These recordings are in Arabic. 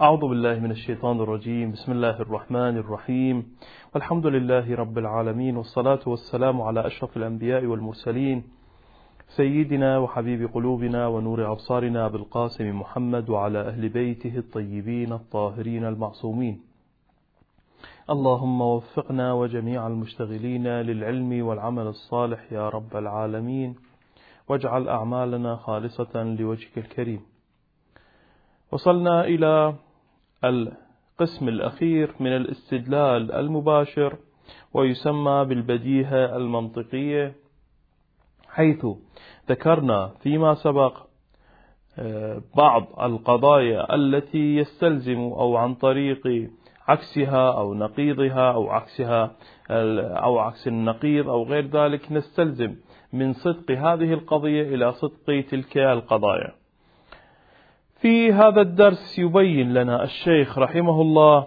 أعوذ بالله من الشيطان الرجيم. بسم الله الرحمن الرحيم، والحمد لله رب العالمين، والصلاة والسلام على أشرف الأنبياء والمرسلين، سيدنا وحبيب قلوبنا ونور أبصارنا أبي القاسم محمد وعلى أهل بيته الطيبين الطاهرين المعصومين. اللهم وفقنا وجميع المشتغلين للعلم والعمل الصالح يا رب العالمين، واجعل أعمالنا خالصة لوجهك الكريم. وصلنا إلى القسم الأخير من الاستدلال المباشر، ويسمى بالبديهة المنطقية، حيث ذكرنا فيما سبق بعض القضايا التي يستلزم أو عن طريق عكسها أو نقيضها أو عكسها أو عكس النقيض أو غير ذلك نستلزم من صدق هذه القضية إلى صدق تلك القضايا. في هذا الدرس يبين لنا الشيخ رحمه الله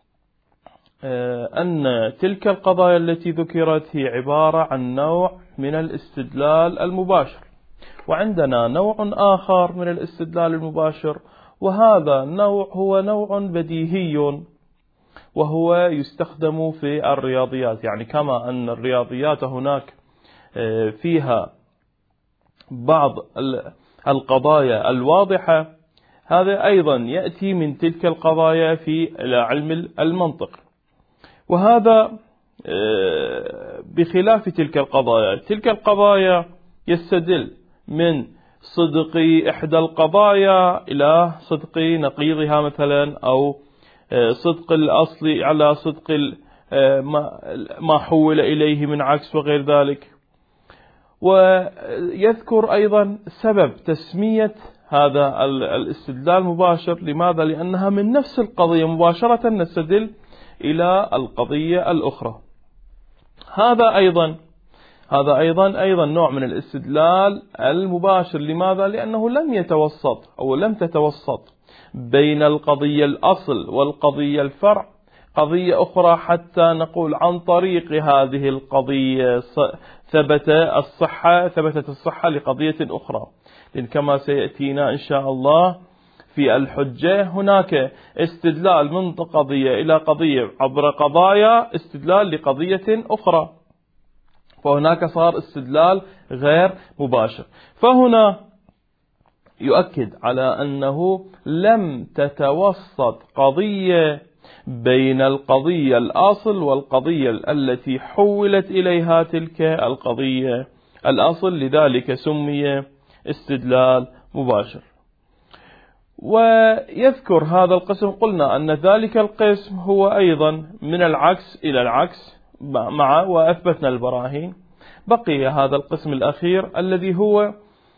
أن تلك القضايا التي ذكرت هي عبارة عن نوع من الاستدلال المباشر، وعندنا نوع آخر من الاستدلال المباشر، وهذا النوع هو نوع بديهي، وهو يستخدم في الرياضيات. يعني كما أن الرياضيات هناك فيها بعض القضايا الواضحة، هذا أيضا يأتي من تلك القضايا في علم المنطق، وهذا بخلاف تلك القضايا. تلك القضايا يستدل من صدق إحدى القضايا إلى صدق نقيضها مثلا، أو صدق الأصل على صدق ما حول إليه من عكس وغير ذلك. ويذكر أيضا سبب تسمية هذا الاستدلال المباشر. لماذا؟ لأنها من نفس القضية مباشرة نستدل إلى القضية الأخرى. هذا أيضا نوع من الاستدلال المباشر. لماذا؟ لأنه لم تتوسط بين القضية الأصل والقضية الفرع قضية أخرى حتى نقول عن طريق هذه القضية ثبتت الصحة لقضية أخرى. لأن كما سيأتينا إن شاء الله في الحجة، هناك استدلال من قضية إلى قضية عبر قضايا استدلال لقضية أخرى، فهناك صار استدلال غير مباشر. فهنا يؤكد على أنه لم تتوسط قضية بين القضية الأصل والقضية التي حولت إليها تلك القضية الأصل، لذلك سمي استدلال مباشر. ويذكر هذا القسم، قلنا أن ذلك القسم هو أيضا من العكس إلى العكس وأثبتنا البراهين. بقي هذا القسم الأخير الذي هو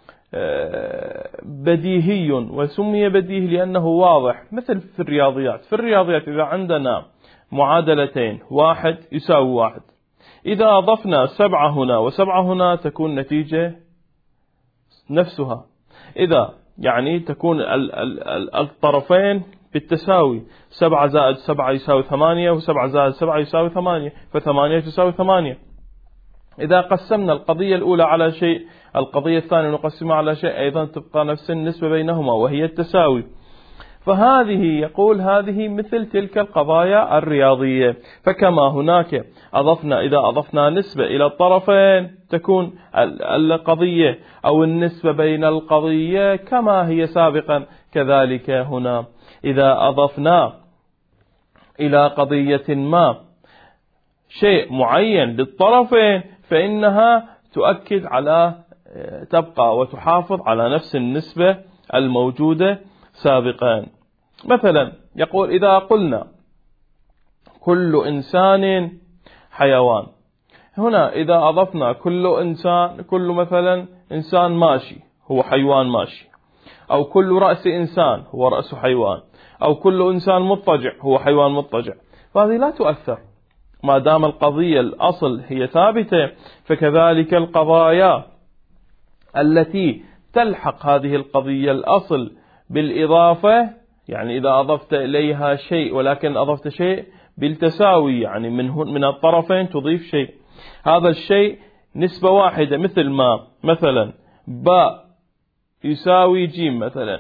بديهي، وسمي بديهي لأنه واضح، مثل في الرياضيات إذا عندنا معادلتين 1 يساوي 1، إذا أضفنا 7 هنا و7 هنا تكون نتيجة نفسها. إذا يعني تكون الطرفين بالتساوي، 7 زائد 7 يساوي 8، و7 زائد 7 يساوي 8، ف8 تساوي 8. إذا قسمنا القضية الأولى على شيء، القضية الثانية نقسمها على شيء، أيضا تبقى نفس النسبة بينهما وهي التساوي. فهذه يقول هذه مثل تلك القضايا الرياضية. فكما هناك إذا أضفنا نسبة إلى الطرفين تكون القضية أو النسبة بين القضية كما هي سابقا، كذلك هنا إذا أضفنا إلى قضية ما شيء معين للطرفين فإنها تؤكد على تبقى وتحافظ على نفس النسبة الموجودة سابقا. مثلا يقول إذا قلنا كل إنسان حيوان، هنا إذا أضفنا كل مثلا إنسان ماشي هو حيوان ماشي، أو كل رأس إنسان هو رأس حيوان، أو كل إنسان مضطجع هو حيوان مضطجع، فهذه لا تؤثر ما دام القضية الأصل هي ثابتة. فكذلك القضايا التي تلحق هذه القضية الأصل بالإضافة، يعني إذا أضفت إليها شيء ولكن أضفت شيء بالتساوي، يعني من الطرفين تضيف شيء، هذا الشيء نسبة واحدة، مثل ما مثلا باء يساوي جيم مثلا،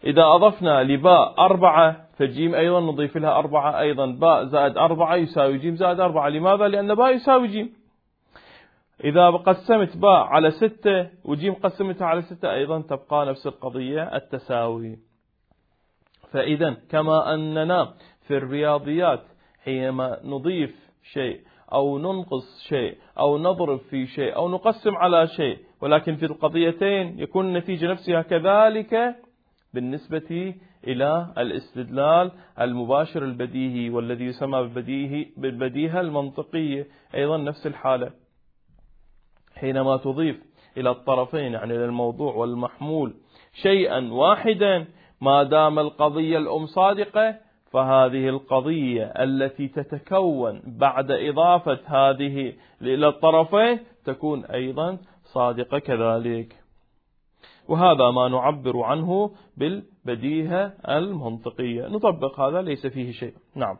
إذا أضفنا لباء 4 فجيم أيضا نضيف لها 4 أيضا، باء زائد 4 يساوي جيم زائد 4. لماذا؟ لأن باء يساوي جيم. إذا قسمت باء على 6 وجيم قسمتها على 6 أيضا تبقى نفس القضية التساوي. فإذا كما أننا في الرياضيات حينما نضيف شيء أو ننقص شيء أو نضرب في شيء أو نقسم على شيء، ولكن في القضيتين يكون النتيجة نفسها، كذلك بالنسبة إلى الاستدلال المباشر البديهي والذي يسمى بالبديهة المنطقية أيضا نفس الحالة. حينما تضيف إلى الطرفين يعني إلى الموضوع والمحمول شيئا واحدا، ما دام القضية الأم صادقة، فهذه القضية التي تتكون بعد إضافة هذه إلى الطرفين تكون أيضا صادقة كذلك. وهذا ما نعبر عنه بالبديهة المنطقية. نطبق هذا ليس فيه شيء. نعم،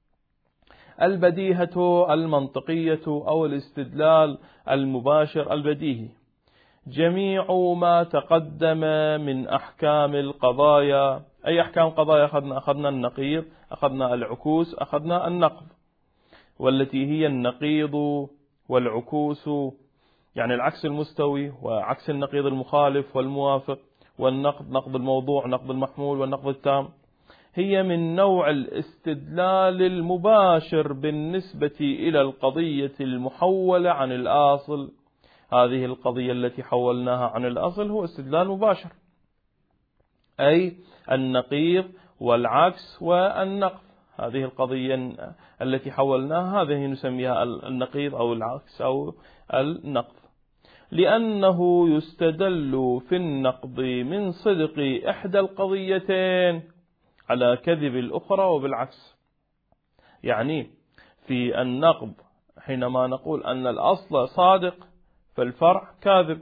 البديهة المنطقية أو الاستدلال المباشر البديهي جميع ما تقدم من أحكام القضايا. أي أحكام قضايا أخذنا النقيض، أخذنا العكوس، أخذنا النقض، والتي هي النقيض والعكوس يعني العكس المستوي وعكس النقيض المخالف والموافق، والنقض نقض الموضوع نقض المحمول والنقض التام، هي من نوع الاستدلال المباشر بالنسبة إلى القضية المحولة عن الأصل. هذه القضية التي حولناها عن الأصل هو استدلال مباشر، أي النقيض والعكس والنقض. هذه القضية التي حولناها هذه نسميها النقيض أو العكس أو النقض، لأنه يستدل في النقض من صدق إحدى القضيتين على كذب الأخرى وبالعكس. يعني في النقض حينما نقول أن الأصل صادق فالفرع كاذب،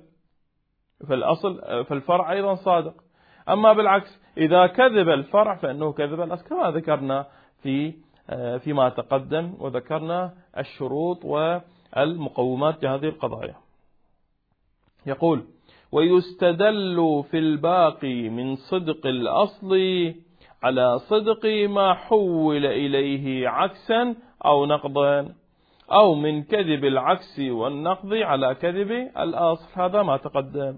فالفرع أيضا صادق. أما بالعكس إذا كذب الفرع فإنه كذب الأصل، كما ذكرنا فيما تقدم، وذكرنا الشروط والمقومات لهذه القضايا. يقول: ويستدل في الباقي من صدق الأصل على صدق ما حول إليه عكسا أو نقضا، أو من كذب العكس والنقض على كذب الأصل. هذا ما تقدم.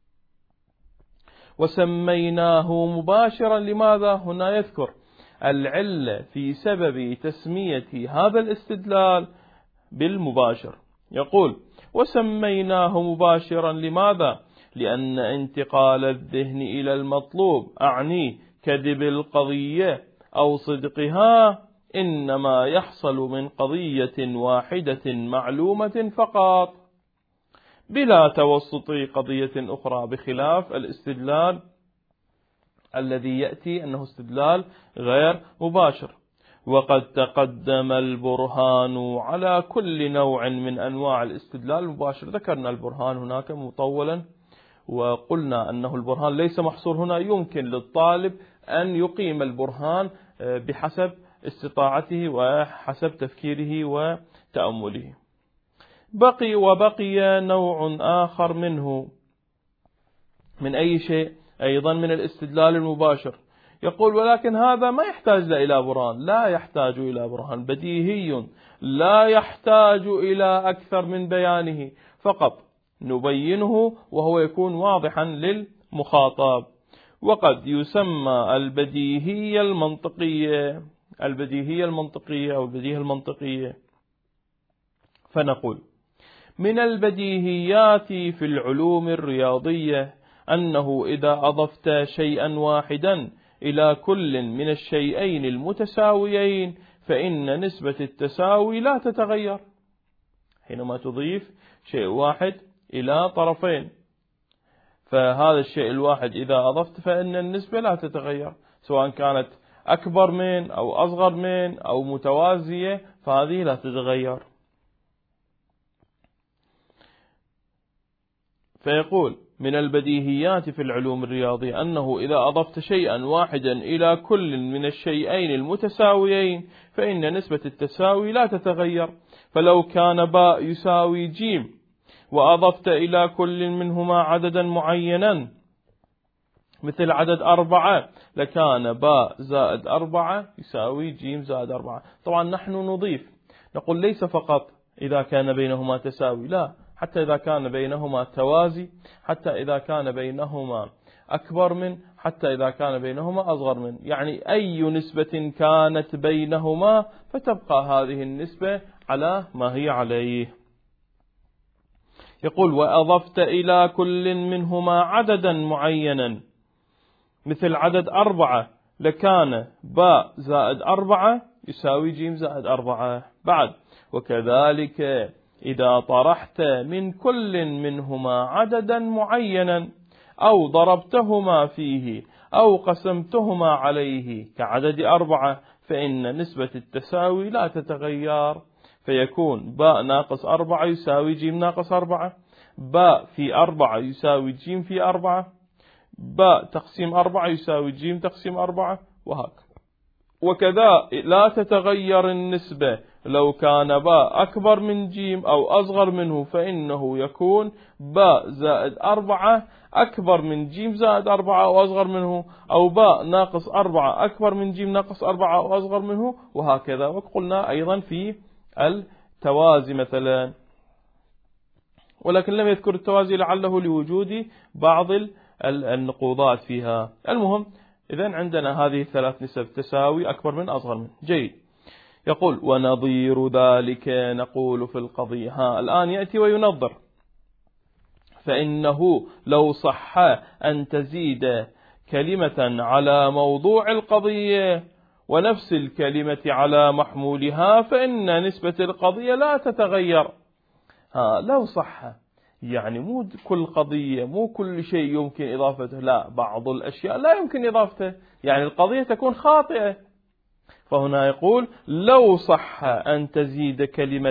وسميناه مباشرا. لماذا؟ هنا يذكر العلة في سبب تسمية هذا الاستدلال بالمباشر. يقول: وسميناه مباشرا. لماذا؟ لأن انتقال الذهن إلى المطلوب، أعني كذب القضية أو صدقها، إنما يحصل من قضية واحدة معلومة فقط، بلا توسط قضية أخرى، بخلاف الاستدلال الذي يأتي أنه استدلال غير مباشر. وقد تقدم البرهان على كل نوع من أنواع الاستدلال المباشر. ذكرنا البرهان هناك مطولا، وقلنا أنه البرهان ليس محصور هنا، يمكن للطالب أن يقيم البرهان بحسب استطاعته وحسب تفكيره وتأمله. وبقي نوع آخر منه، من أي شيء؟ أيضا من الاستدلال المباشر. يقول: ولكن هذا ما يحتاج إلى برهان. لا يحتاج إلى برهان، بديهي لا يحتاج إلى أكثر من بيانه، فقط نبينه وهو يكون واضحا للمخاطب. وقد يسمى البديهية المنطقية أو البديهة المنطقية. فنقول: من البديهيات في العلوم الرياضية أنه إذا أضفت شيئا واحدا إلى كل من الشيئين المتساويين فإن نسبة التساوي لا تتغير. حينما تضيف شيء واحد إلى طرفين، فهذا الشيء الواحد إذا أضفت فإن النسبة لا تتغير، سواء كانت أكبر من أو أصغر من أو متوازية، فهذه لا تتغير. فيقول: من البديهيات في العلوم الرياضية أنه إذا أضفت شيئا واحدا إلى كل من الشيئين المتساويين فإن نسبة التساوي لا تتغير. فلو كان باء يساوي جيم وأضفت إلى كل منهما عددا معينا مثل عدد 4 لكان باء زائد 4 يساوي ج زائد 4. طبعا نحن نضيف نقول ليس فقط إذا كان بينهما تساوي، لا، حتى إذا كان بينهما توازي، حتى إذا كان بينهما أكبر من، حتى إذا كان بينهما أصغر من، يعني أي نسبة كانت بينهما فتبقى هذه النسبة على ما هي عليه. يقول وأضفت إلى كل منهما عددا معينا، مثل عدد 4 لكان باء زائد 4 يساوي ج زائد 4. بعد وكذلك إذا طرحت من كل منهما عددا معينا أو ضربتهما فيه أو قسمتهما عليه كعدد 4 فإن نسبة التساوي لا تتغير، فيكون باء ناقص 4 يساوي ج ناقص 4، باء في 4 يساوي ج في 4، باء تقسيم 4 يساوي ج تقسيم 4، وهكذا. وكذا لا تتغير النسبة لو كان باء أكبر من ج أو أصغر منه، فإنه يكون باء زائد 4 أكبر من ج زائد 4 أو أصغر منه، أو باء ناقص 4 أكبر من ج ناقص 4 أو أصغر منه، وهكذا. وقلنا أيضا في التوازي مثلا، ولكن لم يذكر التوازي لعله لوجود بعض النقوضات فيها. المهم إذن عندنا هذه الثلاث نسب تساوي أكبر من أصغر من. جيد. يقول ونظير ذلك نقول في القضية. الآن يأتي وينظر، فإنه لو صح أن تزيد كلمة على موضوع القضية ونفس الكلمة على محمولها فإن نسبة القضية لا تتغير. لو صح يعني مو كل قضية، مو كل شيء يمكن إضافته، لا، بعض الأشياء لا يمكن إضافته، يعني القضية تكون خاطئة. فهنا يقول لو صح أن تزيد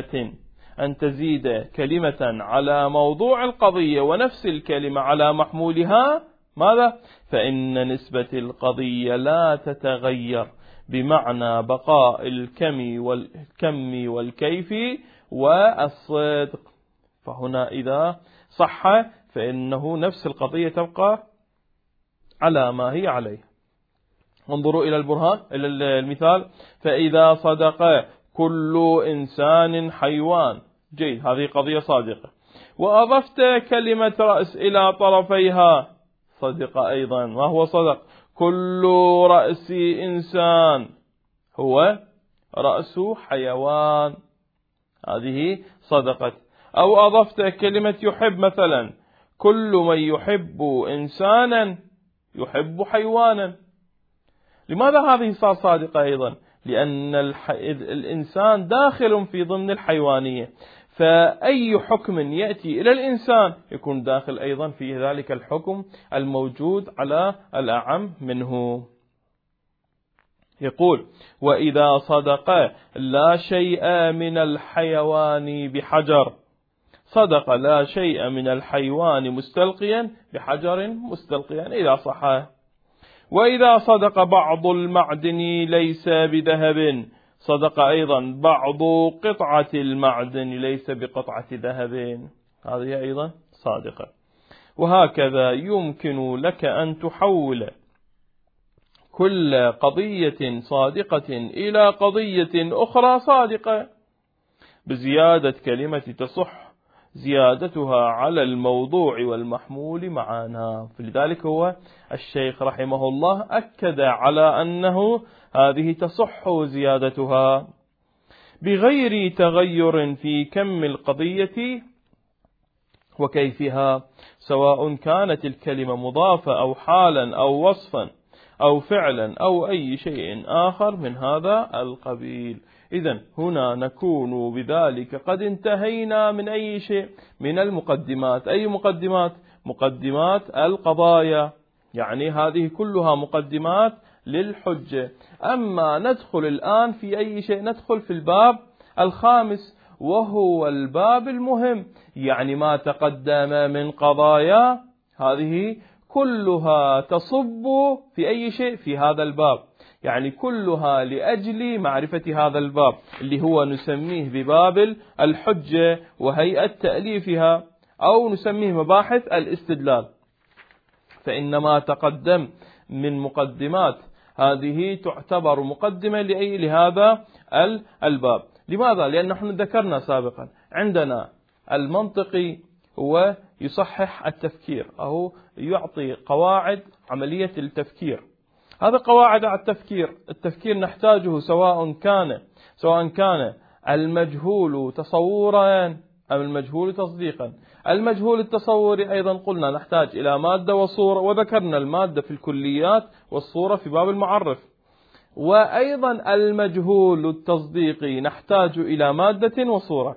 كلمة على موضوع القضية ونفس الكلمة على محمولها، ماذا؟ فإن نسبة القضية لا تتغير، بمعنى بقاء الكم والكيف والصدق. فهنا إذا صح فإنه نفس القضية تبقى على ما هي عليه. انظروا إلى البرهان، إلى المثال. فإذا صدق كل إنسان حيوان. جيد، هذه قضية صادقة. وأضفت كلمة رأس إلى طرفيها، صدق أيضا. ما هو صدق؟ كل رأس إنسان هو رأس حيوان، هذه صدقت. أو أضفت كلمة يحب مثلا، كل من يحب إنسانا يحب حيوانا. لماذا هذه صار صادقة أيضا؟ لأن الإنسان داخل في ضمن الحيوانية، فأي حكم يأتي إلى الإنسان يكون داخل أيضا في ذلك الحكم الموجود على الأعم منه. يقول وإذا صدق لا شيء من الحيوان بحجر، صدق لا شيء من الحيوان مستلقيا بحجر مستلقيا إذا صح. وإذا صدق بعض المعدن ليس بذهب، صدق أيضا بعض قطعة المعدن ليس بقطعة ذهب، هذه أيضا صادقة. وهكذا يمكن لك أن تحول كل قضية صادقة إلى قضية أخرى صادقة بزيادة كلمة تصح زيادتها على الموضوع والمحمول معنا. فلذلك هو الشيخ رحمه الله أكد على أنه هذه تصح زيادتها بغير تغير في كم القضية وكيفها، سواء كانت الكلمة مضافة أو حالا أو وصفا أو فعلا أو أي شيء آخر من هذا القبيل. إذن هنا نكون بذلك قد انتهينا من أي شيء من المقدمات. أي مقدمات؟ مقدمات القضايا، يعني هذه كلها مقدمات للحجة. أما ندخل الآن في أي شيء؟ ندخل في الباب الخامس، وهو الباب المهم، يعني ما تقدم من قضايا هذه كلها تصب في أي شيء في هذا الباب، يعني كلها لأجل معرفة هذا الباب اللي هو نسميه بباب الحجة وهيئة تأليفها، أو نسميه مباحث الاستدلال. فإن ما تقدم من مقدمات هذه تعتبر مقدمة لهذا الباب. لماذا؟ لأن نحن ذكرنا سابقا عندنا المنطقي هو يصحح التفكير أو يعطي قواعد عملية التفكير. هذا قواعد على التفكير نحتاجه سواء كان المجهول تصورا أم المجهول تصديقا. المجهول التصوري أيضا قلنا نحتاج إلى مادة وصورة، وذكرنا المادة في الكليات والصورة في باب المعرف. وأيضا المجهول التصديقي نحتاج إلى مادة وصورة.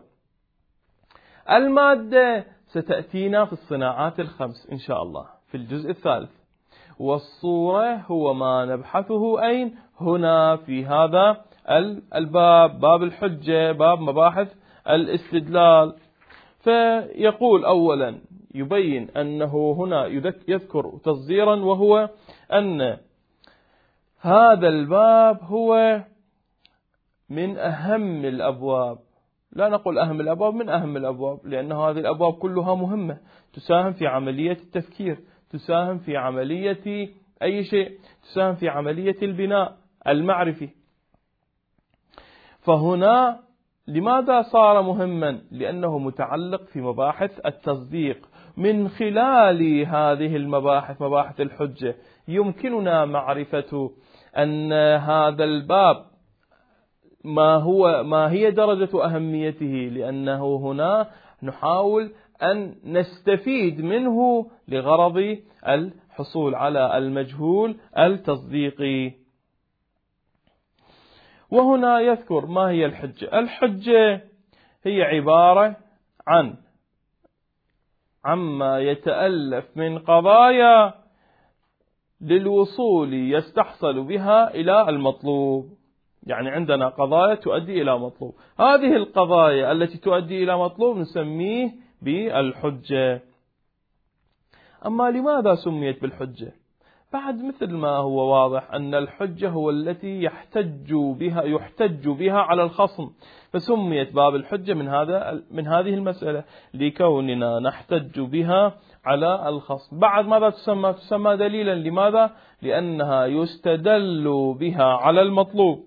المادة ستأتينا في الصناعات الخمس إن شاء الله في الجزء الثالث، والصورة هو ما نبحثه أين؟ هنا في هذا الباب، باب الحجة، باب مباحث الاستدلال. فيقول أولا يبين أنه هنا يذكر تصديرا، وهو أن هذا الباب هو من أهم الأبواب. لا نقول أهم الأبواب، من أهم الأبواب، لأن هذه الأبواب كلها مهمة، تساهم في عملية التفكير، تساهم في عملية أي شيء، تساهم في عملية البناء المعرفي. فهنا لماذا صار مهما؟ لأنه متعلق في مباحث التصديق. من خلال هذه المباحث، مباحث الحجة، يمكننا معرفة أن هذا الباب ما هي درجة أهميته، لأنه هنا نحاول أن نستفيد منه لغرض الحصول على المجهول التصديقي. وهنا يذكر ما هي الحجة. الحجة هي عبارة عما يتألف من قضايا للوصول يستحصل بها إلى المطلوب. يعني عندنا قضايا تؤدي إلى مطلوب، هذه القضايا التي تؤدي إلى مطلوب نسميه بالحجة. أما لماذا سميت بالحجة؟ بعد مثل ما هو واضح أن الحجة هو التي يحتج بها على الخصم، فسميت باب الحجة من هذه المسألة، لكوننا نحتج بها على الخصم. بعد ماذا تسمى دليلا. لماذا؟ لأنها يستدل بها على المطلوب،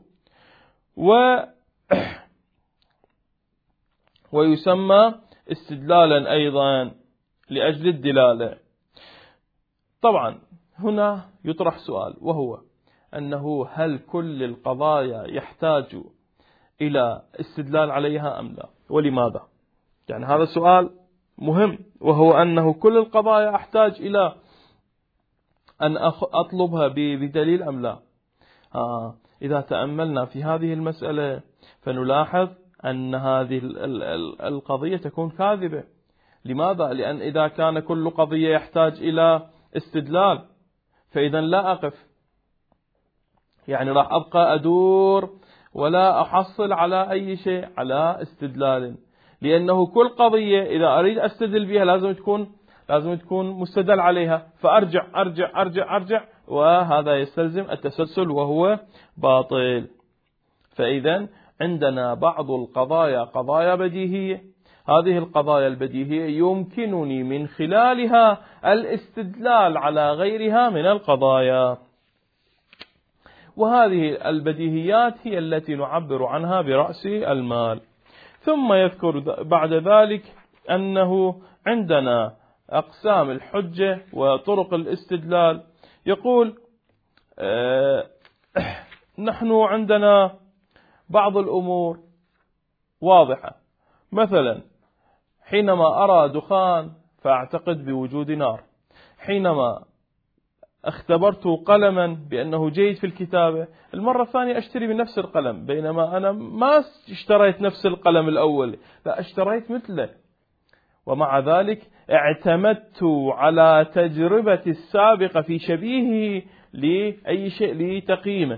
ويسمى استدلالا أيضا لأجل الدلالة. طبعا هنا يطرح سؤال، وهو أنه هل كل القضايا يحتاج إلى استدلال عليها أم لا؟ ولماذا؟ يعني هذا سؤال مهم، وهو أنه كل القضايا أحتاج إلى أن أطلبها بدليل أم لا؟ إذا تأملنا في هذه المسألة فنلاحظ أن هذه القضية تكون كاذبة. لماذا؟ لأن إذا كان كل قضية يحتاج إلى استدلال فإذا لا أقف، يعني راح أبقى أدور ولا أحصل على أي شيء على استدلال، لأنه كل قضية إذا أريد أستدل بها لازم تكون مستدل عليها، فأرجع أرجع أرجع أرجع، وهذا يستلزم التسلسل وهو باطل. فإذا عندنا بعض القضايا قضايا بديهية، هذه القضايا البديهية يمكنني من خلالها الاستدلال على غيرها من القضايا، وهذه البديهيات هي التي نعبر عنها برأس المال. ثم يذكر بعد ذلك أنه عندنا أقسام الحجة وطرق الاستدلال. يقول نحن عندنا بعض الأمور واضحة، مثلا حينما أرى دخان فأعتقد بوجود نار، حينما اختبرت قلما بأنه جيد في الكتابة المرة الثانية أشتري بنفس القلم، بينما أنا ما اشتريت نفس القلم الأول، لا اشتريت مثله، ومع ذلك اعتمدت على تجربتي السابقة في شبيهه لأي شيء لتقييمه.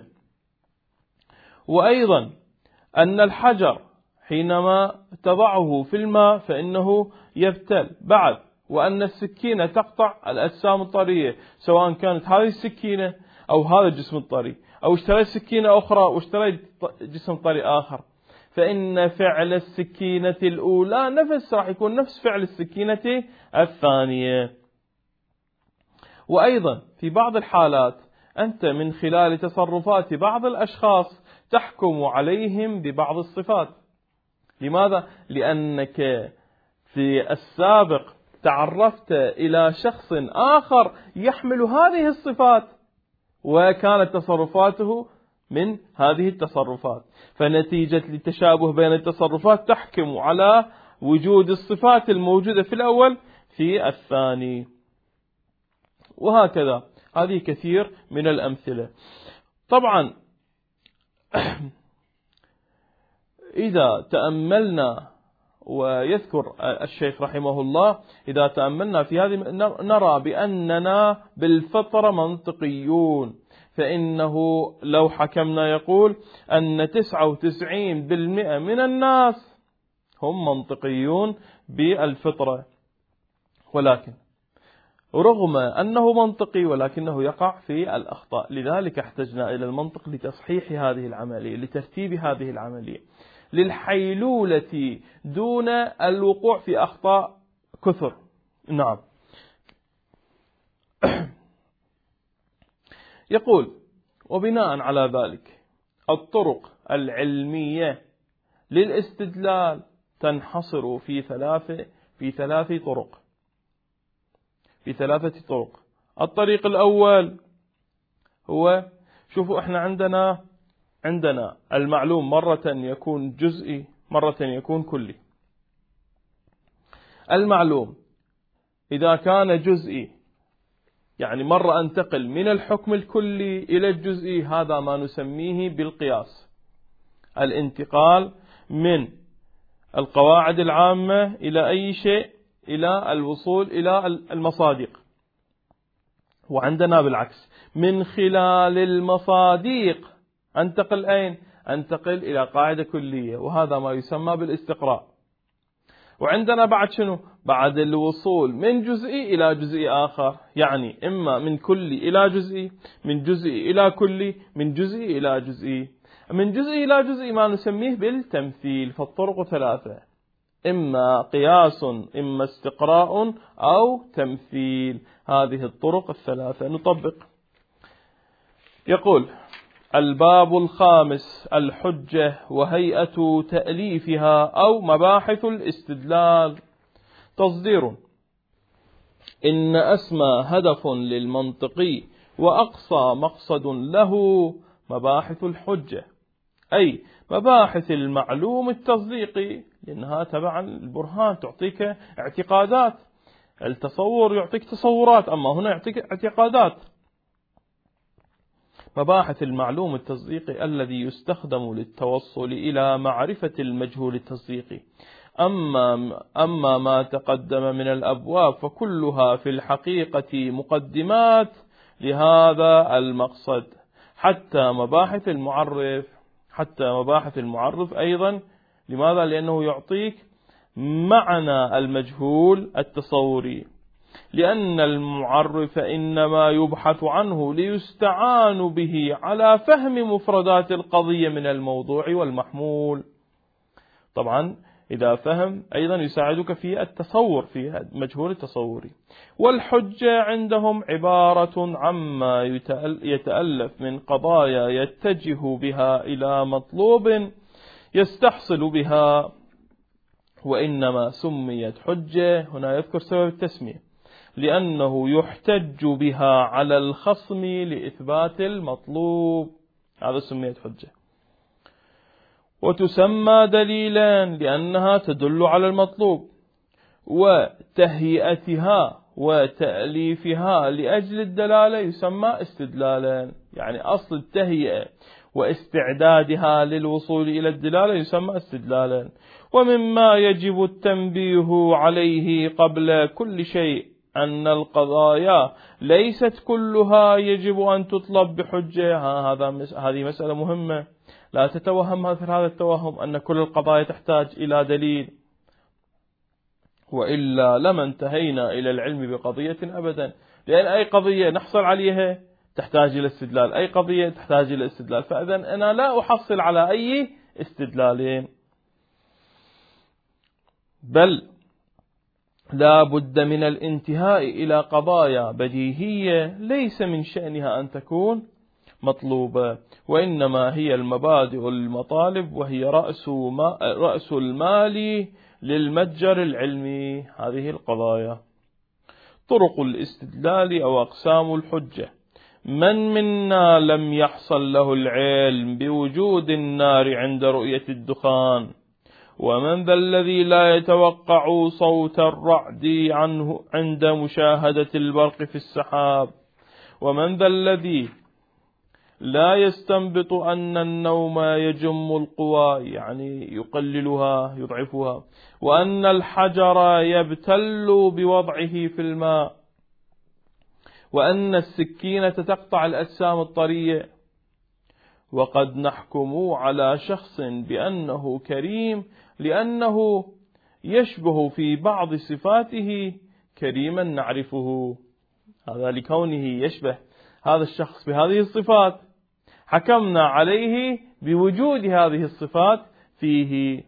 وأيضا أن الحجر حينما تضعه في الماء فإنه يبتل بعد، وأن السكينة تقطع الأجسام الطرية، سواء كانت هذه السكينة أو هذا الجسم الطري، أو اشتريت سكينة أخرى واشتريت جسم طري آخر، فإن فعل السكينة الأولى راح يكون نفس فعل السكينة الثانية. وأيضا في بعض الحالات أنت من خلال تصرفات بعض الأشخاص تحكم عليهم ببعض الصفات. لماذا؟ لأنك في السابق تعرفت إلى شخص آخر يحمل هذه الصفات وكانت تصرفاته من هذه التصرفات، فنتيجة للتشابه بين التصرفات تحكم على وجود الصفات الموجودة في الأول في الثاني، وهكذا. هذه كثير من الأمثلة. طبعا إذا تأملنا، ويذكر الشيخ رحمه الله، إذا تأملنا في هذه نرى بأننا بالفطرة منطقيون، فإنه لو حكمنا يقول أن 99% من الناس هم منطقيون بالفطرة، ولكن رغم أنه منطقي ولكنه يقع في الأخطاء. لذلك احتجنا إلى المنطق لتصحيح هذه العملية، لترتيب هذه العملية، للحيلولة دون الوقوع في أخطاء كثر. نعم. يقول: وبناء على ذلك الطرق العلمية للاستدلال تنحصر في ثلاثة طرق. الطريق الأول هو، شوفوا احنا عندنا المعلوم مرة يكون جزئي، مرة يكون كلي. المعلوم إذا كان جزئي، يعني مرة أنتقل من الحكم الكلي إلى الجزئي، هذا ما نسميه بالقياس، الانتقال من القواعد العامة إلى أي شيء، إلى الوصول إلى المصادق. وعندنا بالعكس، من خلال المصادق أنتقل أين؟ أنتقل إلى قاعدة كلية، وهذا ما يسمى بالاستقراء. وعندنا بعد شنو؟ بعد الوصول من جزئي إلى جزئي آخر، يعني إما من كلي إلى جزئي، من جزئي إلى كلي، من جزئي إلى جزئي. من جزئي إلى جزئي ما نسميه بالتمثيل. فالطرق ثلاثة: إما قياس، إما استقراء، أو تمثيل. هذه الطرق الثلاثة نطبق. يقول: الباب الخامس: الحجة وهيئة تأليفها أو مباحث الاستدلال. تصدير: إن أسمى هدف للمنطقي وأقصى مقصد له مباحث الحجة، أي مباحث المعلوم التصديقي، لأنها تبعا البرهان تعطيك اعتقادات، التصور يعطيك تصورات، أما هنا يعطيك اعتقادات. مباحث المعلوم التصديقي الذي يستخدم للتوصل إلى معرفة المجهول التصديقي. أما ما تقدم من الأبواب فكلها في الحقيقة مقدمات لهذا المقصد، حتى مباحث المعرف أيضا. لماذا؟ لأنه يعطيك معنى المجهول التصوري، لأن المعرف إنما يبحث عنه ليستعان به على فهم مفردات القضية من الموضوع والمحمول. طبعا إذا فهم أيضا يساعدك في التصور، في المجهول التصوري. والحجة عندهم عبارة عما يتألف من قضايا يتجه بها إلى مطلوب يستحصل بها، وإنما سميت حجة، هنا يذكر سبب التسمية، لأنه يحتج بها على الخصم لإثبات المطلوب، هذا سميت حجة. وتسمى دليلا لأنها تدل على المطلوب، وتهيئتها وتأليفها لأجل الدلالة يسمى استدلالا، يعني أصل التهيئة واستعدادها للوصول إلى الدلالة يسمى استدلالا. ومما يجب التنبيه عليه قبل كل شيء أن القضايا ليست كلها يجب أن تطلب بحجة. هذه مسألة مهمة، لا تتوهم هذا التوهم أن كل القضايا تحتاج إلى دليل، وإلا لما انتهينا إلى العلم بقضية أبدا، لأن أي قضية نحصل عليها تحتاج إلى استدلال، أي قضية تحتاج إلى استدلال، فإذا أنا لا أحصل على أي استدلالين، بل لا بد من الانتهاء إلى قضايا بديهية ليس من شأنها أن تكون مطلوبة، وإنما هي المبادئ المطالب، وهي رأس المال للمتجر العلمي. هذه القضايا. طرق الاستدلال أو أقسام الحجة. من منا لم يحصل له العلم بوجود النار عند رؤية الدخان؟ ومن ذا الذي لا يتوقع صوت الرعد عنه عند مشاهدة البرق في السحاب؟ ومن ذا الذي لا يستنبط أن النوم يجم القوى، يعني يقللها يضعفها، وأن الحجر يبتل بوضعه في الماء، وأن السكينة تقطع الأجسام الطرية. وقد نحكم على شخص بأنه كريم لأنه يشبه في بعض صفاته كريما نعرفه. هذا لكونه يشبه هذا الشخص بهذه الصفات، حكمنا عليه بوجود هذه الصفات فيه.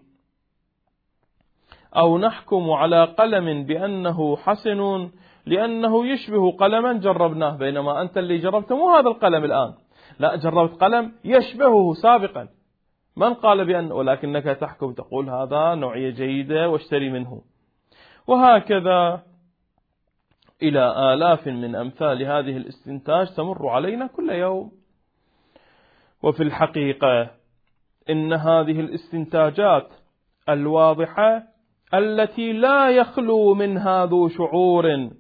أو نحكم على قلم بأنه حسن لأنه يشبه قلما جربناه، بينما أنت اللي جربته مو هذا القلم الآن، لا، جربت قلم يشبهه سابقا، من قال بأن، ولكنك تحكم تقول هذا نوعية جيدة واشتري منه. وهكذا إلى آلاف من أمثال هذه الاستنتاج تمر علينا كل يوم. وفي الحقيقة إن هذه الاستنتاجات الواضحة التي لا يخلو منها ذو شعور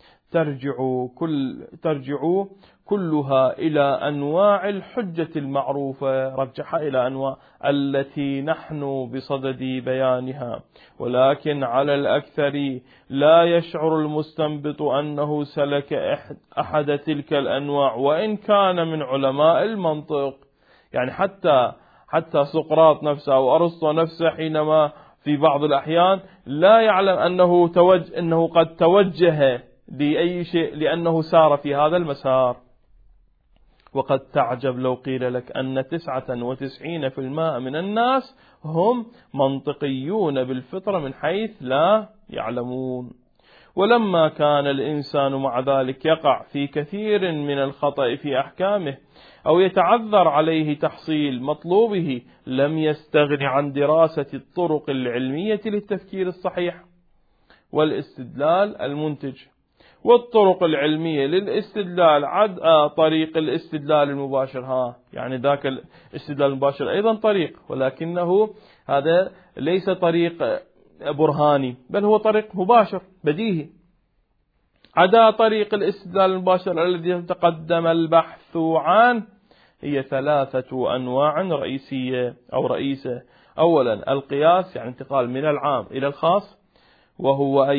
ترجع كلها إلى أنواع الحجة المعروفة، رجح إلى أنواع التي نحن بصدد بيانها، ولكن على الأكثر لا يشعر المستنبط أنه سلك أحد تلك الأنواع وإن كان من علماء المنطق. يعني حتى سقراط نفسه أو أرسطو نفسه حينما في بعض الأحيان لا يعلم أنه قد توجه لأي شيء لأنه سار في هذا المسار. وقد تعجب لو قيل لك أن 99% من الناس هم منطقيون بالفطرة من حيث لا يعلمون. ولما كان الإنسان مع ذلك يقع في كثير من الخطأ في أحكامه أو يتعذر عليه تحصيل مطلوبه، لم يستغن عن دراسة الطرق العلمية للتفكير الصحيح والاستدلال المنتج. والطرق العلمية للاستدلال طريق الاستدلال المباشر. يعني ذاك الاستدلال المباشر أيضا طريق، ولكنه هذا ليس طريق برهاني، بل هو طريق مباشر بديهي. عدا طريق الاستدلال المباشر الذي تقدم البحث عنه هي 3 أنواع رئيسية أو رئيسة. أولا القياس، يعني انتقال من العام إلى الخاص، وهو أن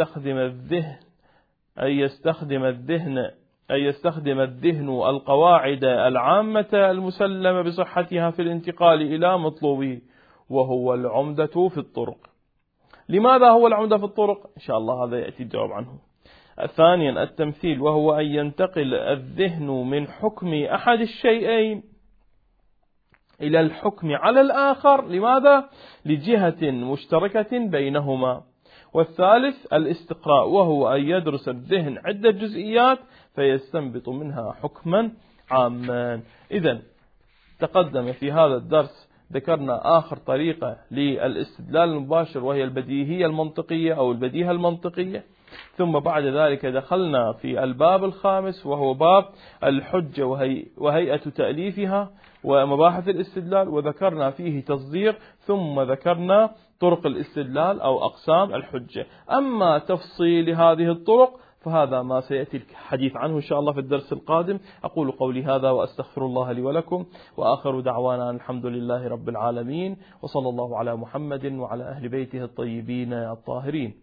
يستخدم الذهن القواعد العامة المسلمة بصحتها في الانتقال إلى مطلوبه، وهو العمدة في الطرق. لماذا هو العمدة في الطرق؟ إن شاء الله هذا يأتي الجواب عنه. ثانيا التمثيل، وهو أن ينتقل الذهن من حكم أحد الشيئين إلى الحكم على الآخر. لماذا؟ لجهة مشتركة بينهما. والثالث الاستقراء، وهو أن يدرس الذهن عدة جزئيات فيستنبط منها حكما عاما. إذن تقدم في هذا الدرس ذكرنا آخر طريقة للاستدلال المباشر، وهي البديهية المنطقية أو البديهة المنطقية. ثم بعد ذلك دخلنا في الباب الخامس، وهو باب الحجة وهيئة تأليفها ومباحث الاستدلال، وذكرنا فيه تصدير، ثم ذكرنا طرق الاستدلال أو أقسام الحجة. أما تفصيل هذه الطرق فهذا ما سيأتي الحديث عنه إن شاء الله في الدرس القادم. أقول قولي هذا وأستغفر الله لي ولكم، وآخر دعوانا الحمد لله رب العالمين، وصلى الله على محمد وعلى أهل بيته الطيبين الطاهرين.